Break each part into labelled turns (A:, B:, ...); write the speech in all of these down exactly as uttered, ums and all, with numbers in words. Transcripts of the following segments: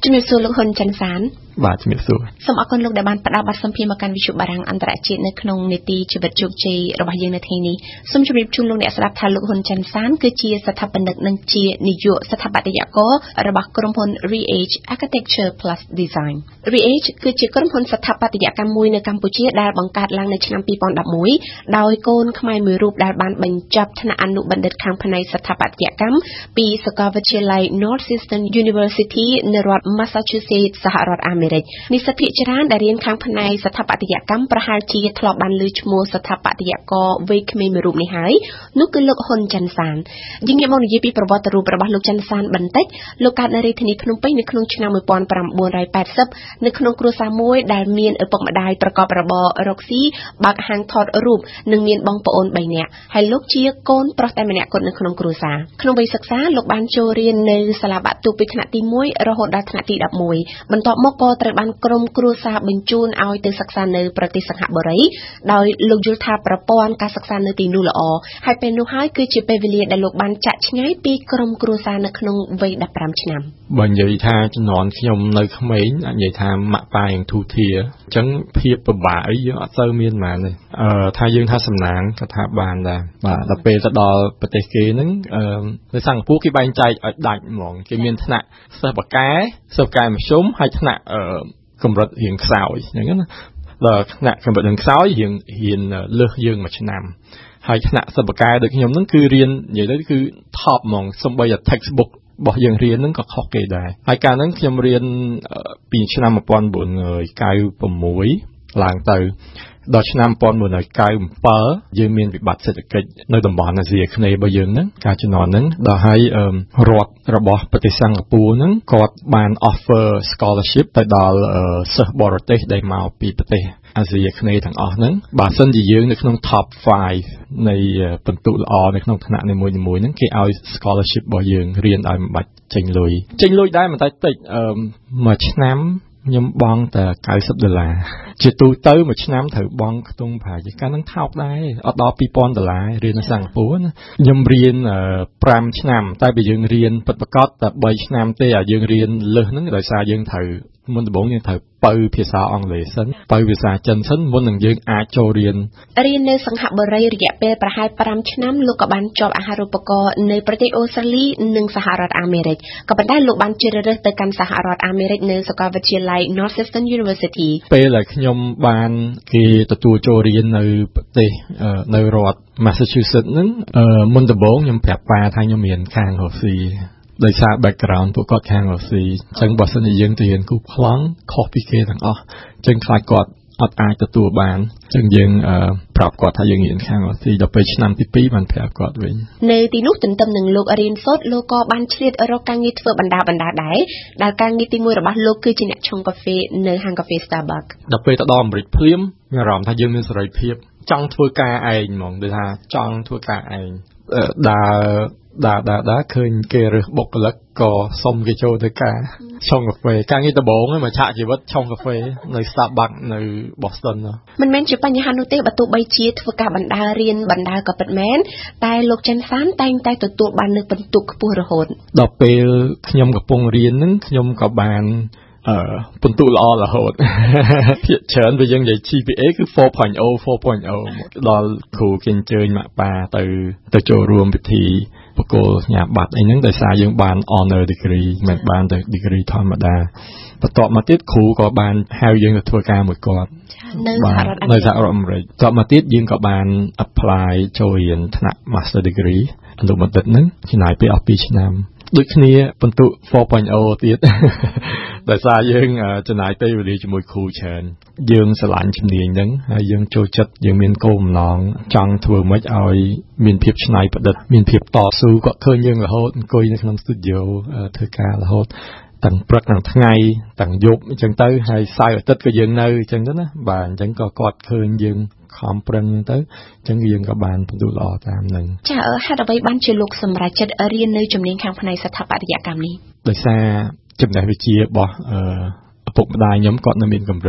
A: ជំរាបសួរលោកហ៊ុនច័ន្ទសាន
B: បាទជំរាបសួរ
A: សូមអរគុណលោកដែលបានផ្ដល់បទសម្ភាសន៍មកកាន់វិទ្យុបារាំងអន្តរជាតិនៅក្នុងនេតិជីវិតជោគជ័យរបស់យើងនៅថ្ងៃនេះសូមជម្រាបជូនលោកអ្នកស្ដាប់ថាលោកហ៊ុនច័ន្ទសានគឺជាស្ថាបនិកនិងជានាយកស្ថាបត្យកររបស់ក្រុមហ៊ុន Reage Architecture Plus Design Reage គឺជាក្រុមហ៊ុនស្ថាបត្យកម្មមួយនៅកម្ពុជាដែលបង្កើតឡើងនៅឆ្នាំពីរពាន់ដប់មួយដោយកូនខ្មែរមួយរូបដែលបានបញ្ចប់ថ្នាក់អនុបណ្ឌិតខាងផ្នែកស្ថាបត្យកម្មពីសាកលវិទ្យាល័យ Northeastern University នៅរដ្ឋ Massachusetts សហរដ្ឋអាមេរិកនិស្សិតភាគច្រើនដែលរៀនខាងផ្នែកស្ថាបត្យកម្មប្រហែលជាធ្លាប់បានឮឈ្មោះស្ថាបត្យករវ័យក្មេងមួយរូបនេះហើយនោះគឺលោកហ៊ុនច័ន្ទសានយើងងាកមកនិយាយពីប្រវត្តិរូបរបស់លោកច័ន្ទសានបន្តិចលោកកើតនៅរាជធានីភ្នំពេញនៅក្នុងឆ្នាំmột nghìn chín trăm tám mươiនៅក្នុងគ្រួសារមួយដែលមានឪពុកម្ដាយប្រកបរបររកស៊ីបើកហាងថតរូបនិងមានបងប្អូនបីនាក់ហើយលោកជាកូនប្រុសតែម្នាក់គត់នៅក្នុងគ្រួសារក្នុងវ័យសិក្សាលោកបានចូលរៀននៅសាលាបាក់ទូពីថ្នាក់ទីមួយរហូតដល់ថ្នាក់ទីដប់មួយបន្ទាប់មកក៏ត្រូវបានក្រុមគ្រួសារបញ្ជូនឲ្យទៅសិក្សានៅប្រទេសសិង្ហបុរីដោយលោកយល់ថាប្រព័ន្ធការសិក្សានៅទីនោះល្អហើយពេលនោះហើយគឺជាពេលវេលាដែលលោកបានចាក់ឆ្ងាយពីក្រុមគ្រួសារនៅក្នុងវ័យដប់ប្រាំឆ្នាំ
B: បើនិយាយថាជំនាន់ខ្ញុំនៅក្មេងនិយាយថាម៉ាក់ប៉ាយ៉ាងទូធាអញ្ចឹងភាពពិបាកអីយើងអត់សូវមានហ្មងទេអឺថាយើងថាសំណាងក៏ថាបានដែរបាទដល់ពេលទៅដល់ប្រទេសគេហ្នឹងអឺនៅសិង្ហបុរីគេបែងចែកឲ្យដាច់ហ្មងគេមានថ្នាក់សិស្សបកែសិស្សបកែមធ្យមហើយថ្នាក់អឺកម្រិតរៀងខ្សោយអញ្ចឹងណាដល់ថ្នាក់កម្រិតរៀងខ្សោយរៀងរៀនលើសយើងមួយឆ្នាំហើយថ្នាក់សិស្សបកែដូចខ្ញុំហ្នឹងគឺរៀននិយាយទៅគឺ top ហ្មងសំបីតែ textbook របស់យើងរៀនហ្នឹងក៏ខុសគេដែរហើយកាលហ្នឹងខ្ញុំរៀនពីឆ្នាំmột nghìn chín trăm chín mươi sáuឡើងទៅដល់ឆ្នាំmột nghìn chín trăm chín mươi bảyយើងមានវិបត្តិសេដ្ឋកិច្ចនៅតំបន់អាស៊ីអាគ្នេយ៍របស់យើងហ្នឹងការជំនាន់ហ្នឹងដល់ហើយរដ្ឋរបស់ប្រទេសសិង្ហបុរីហ្នឹងគាត់បាន offer scholarship ទៅដល់សិស្សបរទេសដែលមកពីប្រទេសអាស៊ីអាគ្នេយ៍ទាំងអស់ហ្នឹងបើសិនជាយើងនៅក្នុង top five នៃពិន្ទុល្អនៅក្នុងថ្នាក់នីមួយៗហ្នឹងគេឲ្យ scholarship របស់យើងរៀនឲ្យមិនបាច់ចេញលុយចេញលុយដែរមិនតែតិចមួយឆ្នាំខ្ញុំបង់តែninetyដុល្លារជាទូទៅមួយឆ្នាំត្រូវបង់ខ្ទង់ប្រហែលជាកាលហ្នឹងថោកដែរអត់ដល់two thousandដុល្លាររៀននៅសិង្ហបុរីណាខ្ញុំរៀនfiveឆ្នាំតែបើយើងរៀនពិតប្រាកដតែthreeឆ្នាំទេឲ្យយើងរៀនលើសហ្នឹងដោយសារយើងត្រូវមុនដំបូងយើងត្រូវបើភាសាអង់គ្លេសសិនបើភាសាចិនសិនមុននឹងយើងអាចចូលរៀន
A: រៀននៅសិង្ហបុរីរយៈពេលប្រហែលfiveឆ្នាំលោកក៏បានជាប់អាហារូបករណ៍នៅប្រទេសអូស្ត្រាលីនិងសហរដ្ឋអាមេរិកក៏ប៉ុន្តែលោកបានជ្រើសរើសទៅកាន់សហរដ្ឋអាមេរិកនៅសាកលវិទ្យាល័យ Northeastern University
B: ពេលដែលខ្ញុំបានគេទទួលចូលរៀននៅប្រទេសនៅរដ្ឋ Massachusetts ហ្នឹងមុនដំបូងខ្ញុំប្រាប់ប៉ាថាខ្ញុំរៀនខាងរុស្ស៊ីដោយសារ background ពួកគាត់ខាងរុស្ស៊ីអញ្ចឹងបើសិនជាយើងទៅរៀនគូខ្លងខុសពីគេទាំងអស់អញ្ចឹងខ្លាចគាត់អត់អាចទទួលបានអញ្ចឹងយើងប្រាប់គាត់ថាយើងរៀនខាងរុស្ស៊ីដល់ពេលឆ្នាំទីtwoបានប្រាប់គាត់វិញ
A: នៅទីនោះទន្ទឹមនឹងលោករៀនសូត្រលោកក៏បានឆ្លៀតរកការងារធ្វើបណ្ដាបណ្ដាដែរដែលការងារទីមួយរបស់លោកគឺជាអ្នកឆុងកាហ្វេនៅហាងកាហ្វេ Starbucks
B: ដល់ពេលទៅដល់អាមេរិកភ្លាមមានអារម្មណ៍ថាយើងមានសេរីភាពចង់ធ្វើការឯងហ្មងដូចថាចង់ធ្វើការឯងដើរដើរដើរដើរឃើញគេរើសបុគ្គលិកក៏សុំគេចូលទៅការឆុងកាហ្វេការងារដំបូងហ្នឹងមកឆាកជីវិតឆុងកាហ្វេនៅ Starbucks នៅ Boston
A: មិនមែនជាបញ្ហានោះទេបើទោះបីជាធ្វើការបណ្ដារៀនបណ្ដាក៏ពិតមែនតែលោកច័ន្ទសានតែងតែទទួលបាននូវពិន្ទុខ្ពស់រហូត
B: ដល់ពេលខ្ញុំកំពុងរៀនហ្នឹងខ្ញុំក៏បានអឺពិន្ទុល្អរហូតភាគច្រើនវាយើងនិយាយ G P A គឺfour point oh four point oh ដល់គ្រូគេអញ្ជើញម៉ាក់ប៉ាទៅទៅចូលរួមពិធីបកគលសញ្ញាបត្រអីហ្នឹងដោយសារយើងបាន honor degree មិនបានទៅ degree ធម្មតាបន្ទាប់មកទៀតគ្រូក៏បានហៅយើងទៅធ្វើការមួយគាត់
A: នៅសហរដ្ឋ
B: នៅសហរដ្ឋអាមេរិកបន្ទាប់មកទៀតយើងក៏បាន apply ចូលរៀនថ្នាក់ master degree អនុបណ្ឌិតហ្នឹងចំណាយពេលអស់twoឆ្នាំដូចគ្នាពិន្ទុfour point ohទៀតដោយសារយើងចំណាយពេលវេលាជាមួយគ្រូច្រើនយើងស្រឡាញ់ជំនាញហ្នឹងហើយយើងចូលចិត្តយើងមានគោលបំណងចង់ធ្វើម៉េចឲ្យមានភាពច្នៃប្រឌិតមានភាពតស៊ូគាត់ឃើញយើងរហូតអង្គុយនៅក្នុង studio ធ្វើការរហូតទាំងព្រឹកទាំងថ្ងៃទាំងយប់អញ្ចឹងទៅហើយសៅរ៍អាទិត្យក៏យើងនៅអញ្ចឹងទៅណាបាទអញ្ចឹងក៏គាត់ឃើញយើងខំប្រឹងទៅអញ្ចឹងយើងក៏បានពិន្ទុល្អតាមនឹង
A: ចាហេតុអ្វីបានជាលោកសម្រេចចិត្តរៀននៅជំនាញខាងផ្នែកស្ថាបត្យកម្មនេះ
B: ដោយសារចំណេះវិជ្ជារបស់ឪពុកម្ដាយខ្ញុំគាត់នៅមានកម្រិត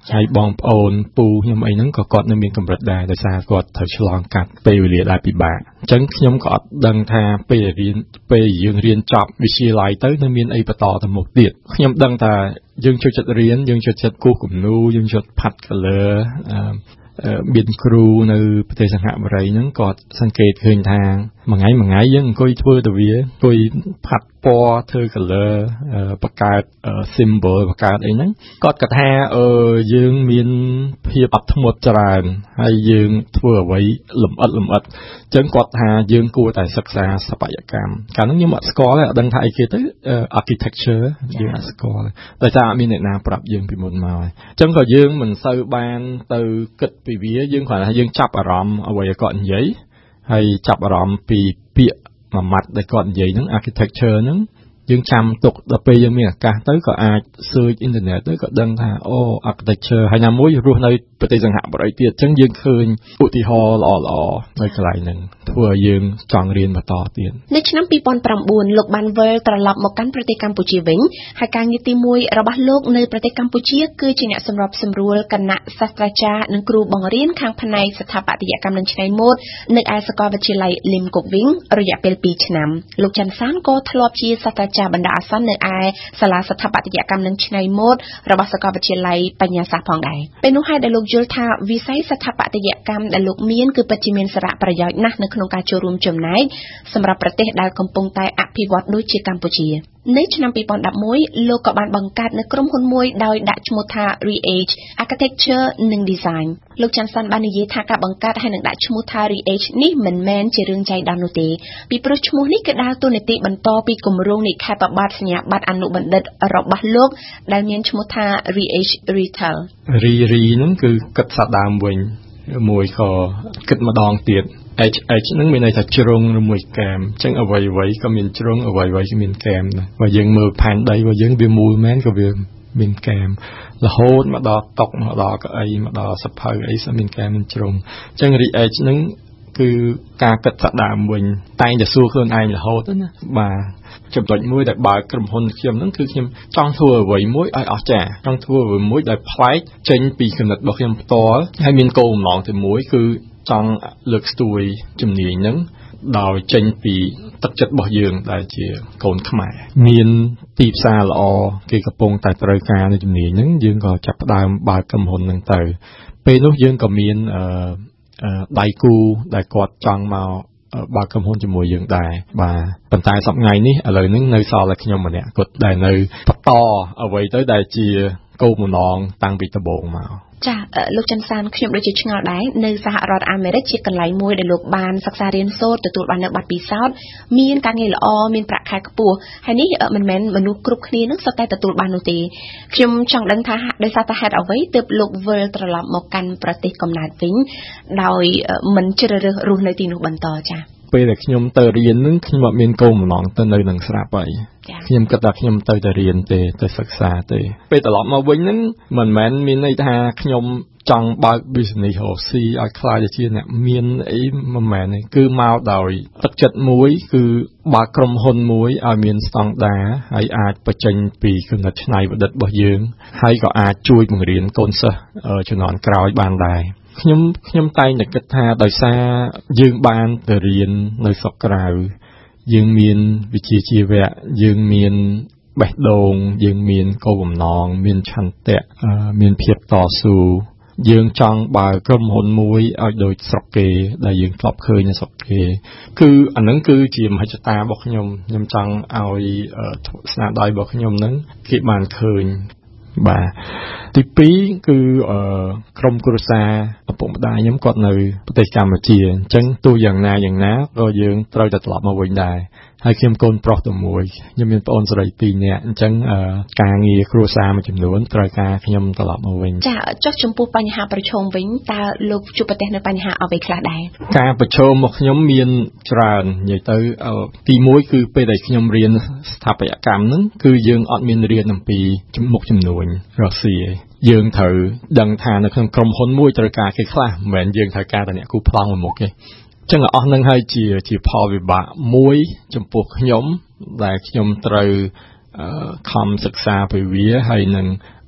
B: ហើយបងប្អូនពូខ្ញុំអីហ្នឹងក៏គាត់នៅមានកម្រិតដែរដោយសារគាត់ត្រូវឆ្លងកាត់ពេលវេលាដែលពិបាកអញ្ចឹងខ្ញុំក៏អត់ដឹងថាពេលរៀនពេលយើងរៀនចប់វិទ្យាល័យទៅនៅមានអីបន្តទៅមុខទៀតខ្ញុំដឹងថាយើងចូលចិត្តរៀនយើងចូលចិត្តគូសគំនូរយើងចូលចិត្តផាត់ color មានគ្រូនៅប្រទេសសិង្ហបុរីហ្នឹងគាត់សង្កេតឃើញថាមួយថ្ងៃមួយថ្ងៃយើងអង្គុយធ្វើទៅវាអង្គុយផាត់ពណ៌ធ្វើ color បង្កើត symbol បង្កើតអីហ្នឹងគាត់គាត់ថាអឺយើងមានភាពអត់ធ្មត់ច្រើនហើយយើងធ្វើអ្វីលម្អិតលម្អិតអញ្ចឹងគាត់ថាយើងគួរតែសិក្សាស្ថាបត្យកម្មកាលហ្នឹងខ្ញុំអត់ស្គាល់ទេអត់ដឹងថាអីគេទៅ architecture យើងអត់ស្គាល់តែថាអត់មានអ្នកណាប្រាប់យើងពីមុនមកអញ្ចឹងក៏យើងមិនសូវបានទៅគិតពីវាយើងគ្រាន់តែយើងចាប់អារម្មណ៍អ្វីដែលគាត់និយាយហើយចាប់អារម្មណ៍ពីពាក្យមួយម៉ាត់ដែលគាត់និយាយហ្នឹង architecture ហ្នឹងយើងចាំទុកដល់ពេលយើងមានឱកាសទៅក៏អាច search internet ទៅក៏ដឹងថាអូ architecture ហើយណាមួយរស់នៅប្រទេសសិង្ហបុរីទៀតអញ្ចឹងយើងឃើញឧទាហរណ៍ល្អៗនៅកន្លែងហ្នឹងធ្វើឲ្យយើងចង់រៀនបន្តទៀត
A: នៅឆ្នាំពីរពាន់ប្រាំបួនលោកបានវិលត្រឡប់មកកាន់ប្រទេសកម្ពុជាវិញហើយការងារទីមួយរបស់លោកនៅប្រទេសកម្ពុជាគឺជាអ្នកសម្របសម្រួលគណៈសាស្ត្រាចារ្យនិងគ្រូបង្រៀនខាងផ្នែកស្ថាបត្យកម្មនិងច្នៃម៉ូដនៅឯសាកលវិទ្យាល័យលីមកុកវិញរយៈពេលពីរឆ្នាំលោកច័ន្ទសានក៏ធ្លាប់ជាសាស្ត្រាចារ្យបណ្ដោះអាសន្ននៅឯសាលាស្ថាបត្យកម្មនិងច្នៃម៉ូដរបស់សាកលវិទ្យាល័យបញ្ញាសាស្ត្រផងដែរពេលនោះហើយដែលលោកយល់ថាវិស័យស្ថាបត្យកម្មដែលលោកមានគឺពិតជាមានសារៈប្រយោជន៍ណាស់នៅក្នុងការចូលរួមចំណែកសម្រាប់ប្រទេសដែលកំពុងតែអភិវឌ្ឍដូចជាកម្ពុជានៅឆ្នាំពីរពាន់ដប់មួយ លោកក៏បានបង្កើតនៅក្រុមហ៊ុនមួយដោយដាក់ឈ្មោះថា Re-Age Architecture និង Design លោកច័ន្ទសានបាននិយាយថាការបង្កើតហើយនឹងដាក់ឈ្មោះថា Re-Age នេះមិនមែនជារឿងចៃដន្យនោះទេពីព្រោះឈ្មោះនេះគឺដើរតួនាទីបន្តពីគម្រោងនិក្ខេបប័ត្រសញ្ញាបត្រអនុបណ្ឌិតរបស់លោកដែលមានឈ្មោះថា Re-Age Retail
B: Re Re ហ្នឹងគឺគិតសាដើមវិញមួយក៏គិតម្ដងទៀតH H ហ្នឹងមានន័យថាជ្រុងឬមួយកែមអញ្ចឹងអ្វីអ្វីក៏មានជ្រុងអ្វីអ្វីក៏មានកែមដែរបើយើងមើលផែនដីរបស់យើងវាមូលមែនក៏វាមានកែមរហូតមកដល់តុកមកដល់កៅអីមកដល់សភៅអីក៏មានកែមមានជ្រុងអញ្ចឹង Re H ហ្នឹងគឺការគិតសាដើមវិញតែងតែសួរខ្លួនឯងរហូតណាបាទចំណុចមួយដែលបើកក្រុមហ៊ុនខ្ញុំហ្នឹងគឺខ្ញុំចង់ធ្វើអ្វីមួយឲ្យអស្ចារ្យចង់ធ្វើអ្វីមួយដែលប្លែកចេញពីគំនិតរបស់ខ្ញុំផ្ទាល់ហើយមានគោលបំណងតែមួយគឺចង់លើកស្ទួយជំនាញហ្នឹងដោយចេញពីទឹកចិត្តរបស់យើងដែលជាកូនខ្មែរមានទីផ្សារល្អគេកំពុងតែត្រូវការនៅជំនាញហ្នឹងយើងក៏ចាប់ផ្ដើមបើកក្រុមហ៊ុនហ្នឹងទៅពេលនោះយើងក៏មានអឺដៃគូដែលគាត់ចង់មកបើកក្រុមហ៊ុនជាមួយយើងដែរបាទប៉ុន្តែសប្តាហ៍នេះឥឡូវហ្នឹងនៅសល់តែខ្ញុំម្នាក់គាត់ដែលនៅបន្តអ្វីទៅដែលជាគោលបំណងតាំងពីដំបូងមក
A: ចាលោកច័ន្ទសានខ្ញុំដូចជាឆ្ងល់ដែរនៅសហរដ្ឋអាមេរិកជាកន្លែងមួយដែលលោកបានសិក្សារៀនសូត្រទទួលបាននៅបទពិសោធន៍មានការងារល្អមានប្រាក់ខែខ្ពស់ហើយនេះមិនមែនមនុស្សគ្រប់គ្នានឹងសុទ្ធតែទទួលបាននោះទេខ្ញុំចង់ដឹងថាដោយសារតែហេតុអ្វីទើបលោកវិលត្រឡប់មកកាន់ប្រទេសកំណើតវិញដោយមិនជ្រើសរើសរស់នៅទីនោះបន្តចា
B: ពេលដែលខ្ញុំទៅរៀននឹងខ្ញុំអត់មានគោលបំណងទៅនៅនឹងស្រាប់ហើយខ្ញុំគិតថាខ្ញុំទៅតែរៀនទេទៅសិក្សាទេពេលត្រឡប់មកវិញហ្នឹងមិនមែនមានន័យថាខ្ញុំចង់បើក business រកស៊ីឲ្យខ្លាយទៅជាអ្នកមានអីមិនមែនទេគឺមកដោយទឹកចិត្តមួយគឺបើកក្រុមហ៊ុនមួយឲ្យមានស្តង់ដារហើយអាចបញ្ចេញពីគំនិតច្នៃប្រឌិតរបស់យើងហើយក៏អាចជួយបង្រៀនកូនសិស្សជំនាន់ក្រោយបានដែរខ្ញុំខ្ញុំតែងតែគិតថាដោយសារយើងបានទៅរៀននៅស្រុកក្រៅយើងមានវិជ្ជាជីវៈយើងមានបេះដូងយើងមានគោលបំណងមានឆន្ទៈមានភាពតស៊ូយើងចង់បើកក្រុមហ៊ុនមួយឲ្យដូចស្រុកគេដែលយើងធ្លាប់ឃើញនៅស្រុកគេគឺអាហ្នឹងគឺជាមហិច្ឆតារបស់ខ្ញុំខ្ញុំចង់ឲ្យស្នាដៃរបស់ខ្ញុំហ្នឹងគេបានឃើញបាទទីពីរគឺក្រុមគ្រួសារឪពុកម្ដាយខ្ញុំគាត់នៅប្រទេសកម្ពុជាអញ្ចឹងទោះយ៉ាងណាយ៉ាងណាក៏យើងត្រូវតែត្រឡប់មកវិញដែរហើយខ្ញុំកូនប្រុសតែមួយខ្ញុំមានប្អូនស្រីពីរនាក់អញ្ចឹងការងារគ្រួសារមួយចំនួនត្រូវការខ្ញុំត្រឡប់មកវិញ
A: ចាចុះចំពោះបញ្ហាប្រឈមវិញតើលោកជួបប្រទះនៅបញ្ហាអ្វីខ្លះដែរ
B: ការប្រឈមរបស់ខ្ញុំមានច្រើននិយាយទៅទីមួយគឺពេលដែលខ្ញុំរៀនស្ថាបត្យកម្មហ្នឹងគឺយើងអត់មានរៀនអំពីមុខជំនួញរកស៊ីឯងយើងត្រូវដឹងថានៅក្នុងក្រុមហ៊ុនមួយត្រូវការគេខ្លះមិនមែនយើងត្រូវការតែអ្នកគូប្លង់មួយមុខទេចឹងអស់នឹងហើយជាជាផលវិបាកមួយចំពោះខ្ញុំដែលខ្ញុំត្រូវខំសិក្សាពីវាហើយនឹង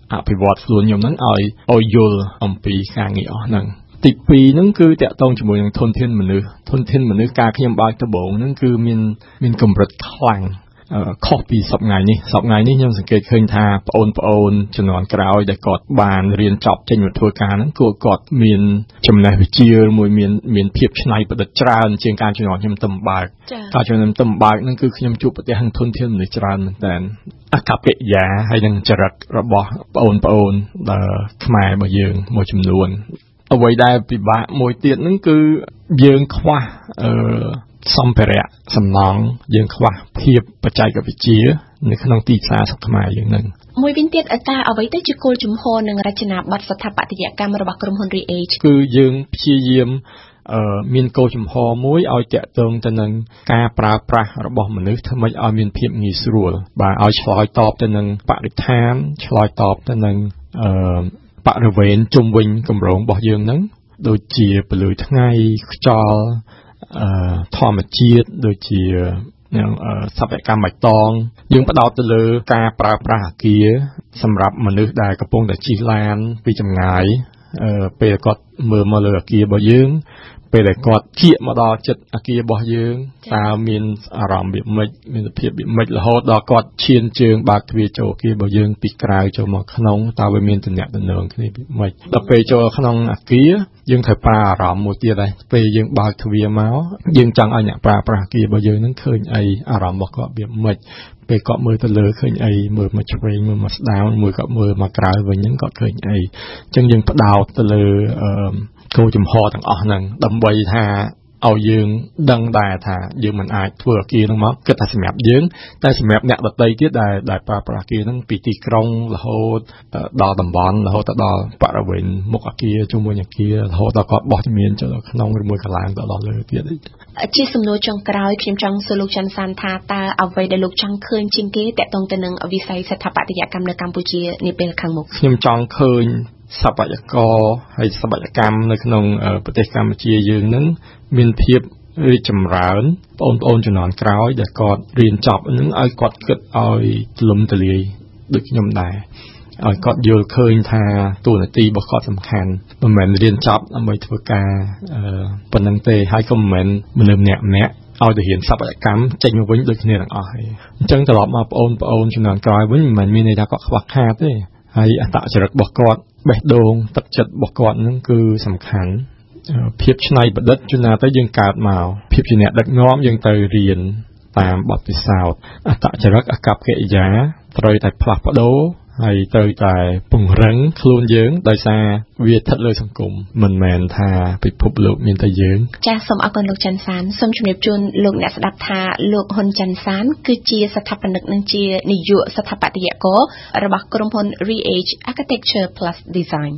B: អភិវឌ្ឍខ្លួនខ្ញុំហ្នឹងឲ្យឲ្យយល់អំពីការងារអស់ហ្នឹងទីពីរហ្នឹងគឺតាក់ទងជាមួយនឹងធនធានមនុស្សធនធានមនុស្សការខ្ញុំបើកដំបូងហ្នឹងគឺមានមានកម្រិតខ្លាំងខុសពីសប្តាហ៍នេះសប្តាហ៍នេះខ្ញុំសង្កេតឃើញថាបងប្អូនជំនាន់ក្រោយដែលគាត់បានរៀនចប់ចេញមកធ្វើការហ្នឹងគឺគាត់មានចំណេះវិជ្ជាមួយមានមានភាពច្នៃប្រឌិតច្រើនជាងការជំនាន់ខ្ញុំទៅបើកការជំនាន់ទៅបើកហ្នឹងគឺខ្ញុំជួបប្រទះនឹងធនធានមនុស្សច្រើនមែនតើអកប្បកិរិយាហើយនឹងចរិតរបស់បងប្អូនដែលខ្មែររបស់យើងមួយចំនួនអ្វីដែលពិបាកមួយទៀតហ្នឹងគឺយើងខ្វះអឺសម្ភារៈសំណង់យើងខ្វះភាពបច្ចេកវិទ្យានៅក្នុងទីផ្សារស្រុកខ្មែរយើងហ្នឹង
A: មួយវិញទៀតតើអ្វីទៅជាគោលជំហរនិងរចនាប័ទ្មស្ថាបត្យកម្មរបស់ក្រុមហ៊ុន Reage
B: គឺយើងព្យាយាមអឺមានគោលជំហរមួយឲ្យតាក់ទងទៅនឹងការប្រើប្រាស់របស់មនុស្សធ្វើម៉េចឲ្យមានភាពងាយស្រួលបាទឲ្យឆ្លើយតបទៅនឹងបរិស្ថានឆ្លើយតបទៅនឹងអឺបរិវេណជុំវិញគម្រោងរបស់យើងហ្នឹងដូចជាពន្លឺថ្ងៃខ្យល់អឺធម្មជាតិដូចជានឹងសប្បកម្មបៃតងយើងផ្ដោតទៅលើការប្រើប្រាស់អគារសម្រាប់មនុស្សដែលកំពុងតែជិះឡានពីចម្ងាយអឺពេលគាត់មើលមកលើអគាររបស់យើងពេលដែលគាត់ជៀកមកដល់ចិត្តអគាររបស់យើងតើមានអារម្មណ៍វាម៉េចមានភាពវាម៉េចរហូតដល់គាត់ឈានជើងបើកទ្វារចូលអគាររបស់យើងពីក្រៅចូលមកក្នុងតើវាមានទំនាក់ទំនងគ្នាវាម៉េចដល់ពេលចូលក្នុងអគារយើងត្រូវប្រើអារម្មណ៍មួយទៀតដែរពេលយើងបើកទ្វារមកយើងចង់ឲ្យអ្នកប្រើប្រាស់អគាររបស់យើងនឹងឃើញអីអារម្មណ៍របស់គាត់វាម៉េចពេលគាត់មើលទៅលើឃើញអីមើលមកឆ្វេងមើលមកស្ដាំមើលគាត់មើលមកក្រៅវិញហ្នឹងគាត់ឃើញអីអញ្ចឹងយើងផ្ដោតទៅលើអឺគោលចំហទាំងអស់ហ្នឹងដើម្បីថាឲ្យយើងដឹងដែរថាយើងមិនអាចធ្វើអគារហ្នឹងមកគិតថាសម្រាប់យើងតែសម្រាប់អ្នកដទៃទៀតដែលដែលប្រើប្រាស់អគារហ្នឹងពីទីក្រុងរហូតដល់តំបន់រហូតដល់បរិវេណមុខអគារជុំវិញអគាររហូតដល់គាត់បោះជំនាញចូលក្នុងឬមួយកន្លែងទៅដល់លើទៀត
A: ជាសំណួរចុងក្រោយខ្ញុំចង់សួរលោកច័ន្ទសានថាតើអ្វីដែលលោកចង់ឃើញជាងគេតាក់ទងទៅនឹងវិស័យស្ថាបត្យកម្មនៅកម្ពុជានាពេលខាងមុខ
B: ខ្ញុំចង់ឃើញស្ថាបត្យករហើយស្ថាបត្យកម្មនៅក្នុងប្រទេសកម្ពុជាយើងនឹងមានភាពរីកចម្រើនបងប្អូនជំនាន់ក្រោយដែលគាត់រៀនចប់នឹងឲ្យគាត់គិតឲ្យទូលំទូលាយដូចខ្ញុំដែរឲ្យគាត់យល់ឃើញថាតួនាទីរបស់គាត់សំខាន់មិនមែនរៀនចប់ដើម្បីធ្វើការប៉ុណ្្នឹងទេហើយក៏មិនមែនមនុស្សម្នាក់ម្នាក់ឲ្យទៅរៀនស្ថាបត្យកម្មចេញមកវិញដូចគ្នាទាំងអស់ហើយអញ្ចឹងត្រឡប់មកបងប្អូនជំនាន់ក្រោយវិញមិនមែនមានន័យថាគាត់ខ្វះខាតទេហើយអត្តចរិតរបស់គាត់បេះដូងទឹកចិត្តរបស់គាត់ហ្នឹងគឺសំខាន់ភាពច្នៃប្រឌិតជួនណាទៅយើងកើតមកភាពជាអ្នកដឹកនាំយើងទៅរៀនតាមបទពិសោធន៍អត្តចរិតអកប្បកិរិយាត្រូវតែផ្លាស់ប្ដូរហើយត្រូវតែពង្រឹងខ្លួនយើងដោយសារវាស្ថិតលើសង្គមមិនមែនថាពិភពលោកមានតែយើង
A: ចាសសូមអរគុណលោកច័ន្ទសានសូមជម្រាបជូនលោកអ្នកស្ដាប់ថាលោកហ៊ុនច័ន្ទសានគឺជាស្ថាបនិកនិងជានាយកស្ថាបត្យកររបស់ក្រុមហ៊ុន Reage Architecture Plus Design